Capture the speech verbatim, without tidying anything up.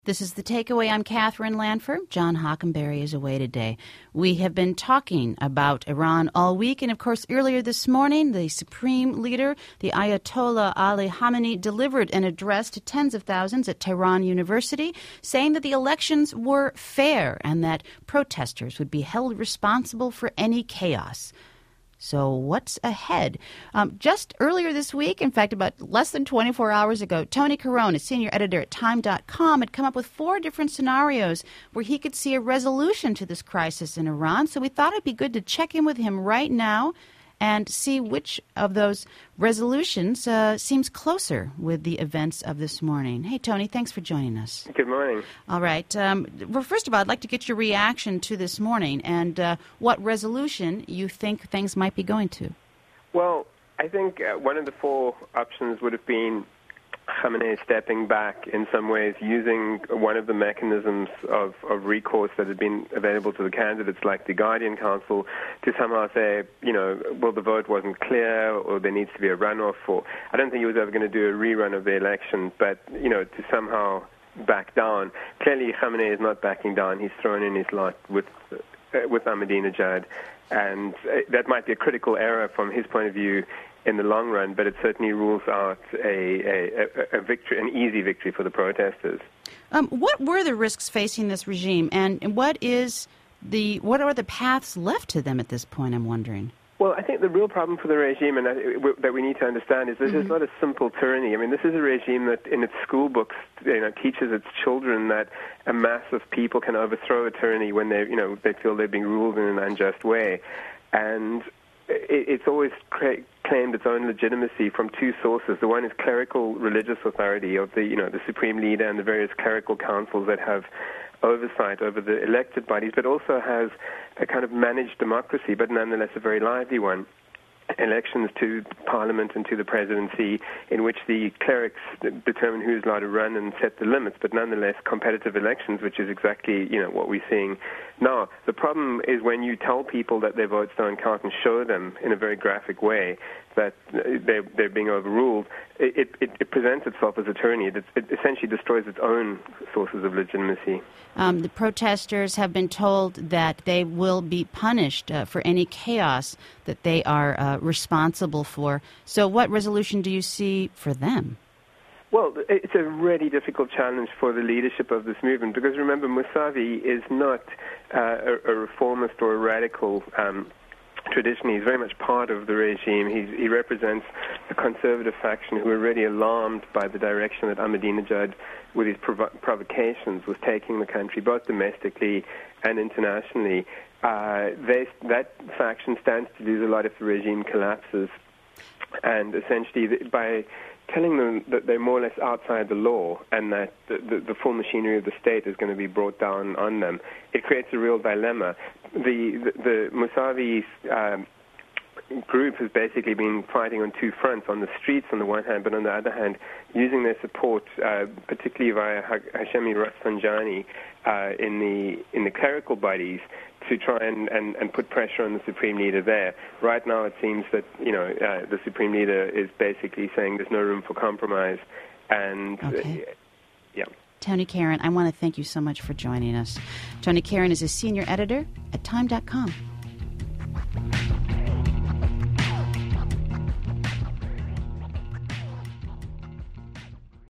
This is The Takeaway. I'm Catherine Lanford. John Hockenberry is away today. We have been talking about Iran all week, and of course, earlier this morning, the supreme leader, the Ayatollah Ali Khamenei, delivered an address to tens of thousands at Tehran University, saying that the elections were fair and that protesters would be held responsible for any chaos. So what's ahead? Um, just earlier this week, in fact, about less than twenty-four hours ago, Tony Carone, a senior editor at Time dot com, had come up with four different scenarios where he could see a resolution to this crisis in Iran. So we thought it'd be good to check in with him right now and see which of those resolutions uh, seems closer with the events of this morning. Hey, Tony, thanks for joining us. Good morning. All right. Um, well, first of all, I'd like to get your reaction to this morning and uh, what resolution you think things might be going to. Well, I think uh, one of the four options would have been Khamenei stepping back in some ways, using one of the mechanisms of, of recourse that had been available to the candidates, like the Guardian Council, to somehow say, you know, well, the vote wasn't clear, or there needs to be a runoff. Or I don't think he was ever going to do a rerun of the election, but, you know, to somehow back down. Clearly, Khamenei is not backing down. He's thrown in his lot with uh, with Ahmadinejad, and uh, that might be a critical error from his point of view in the long run, but it certainly rules out a, a, a victory, an easy victory for the protesters. Um, what were the risks facing this regime, and what is the what are the paths left to them at this point, I'm wondering? Well, I think the real problem for the regime, and that we need to understand, is this mm-hmm. is not a simple tyranny. I mean, this is a regime that in its school books, you know, teaches its children that a mass of people can overthrow a tyranny when they, you know, they feel they're being ruled in an unjust way. And it's always cra- claimed its own legitimacy from two sources. The one is clerical religious authority of the, you know, the supreme leader and the various clerical councils that have oversight over the elected bodies, but also has a kind of managed democracy, but nonetheless a very lively one. Elections to parliament and to the presidency, in which the clerics determine who's allowed to run and set the limits, but nonetheless competitive elections, which is exactly, you know, what we're seeing now. The problem is when you tell people that their votes don't count and show them in a very graphic way that they're, they're being overruled, it, it, it presents itself as a tyranny. It, it essentially destroys its own sources of legitimacy. Um, the protesters have been told that they will be punished uh, for any chaos that they are uh, responsible for. So what resolution do you see for them? Well, it's a really difficult challenge for the leadership of this movement, because remember, Mousavi is not uh, a, a reformist or a radical um traditionally. He's very much part of the regime. He's, he represents a conservative faction who are really alarmed by the direction that Ahmadinejad, with his provo- provocations, was taking the country, both domestically and internationally. Uh, they, that faction stands to lose a lot if the regime collapses. And essentially, by telling them that they're more or less outside the law and that the, the, the full machinery of the state is going to be brought down on them, it creates a real dilemma. The, the, the Mousavi um, group has basically been fighting on two fronts, on the streets on the one hand, but on the other hand, using their support, uh, particularly via Hashemi Rafsanjani uh, in the in the clerical bodies, to try and, and, and put pressure on the Supreme Leader there. Right now it seems that, you know, uh, the Supreme Leader is basically saying there's no room for compromise. And, okay. uh, yeah. Tony Carone, I want to thank you so much for joining us. Tony Carone is a senior editor at Time dot com.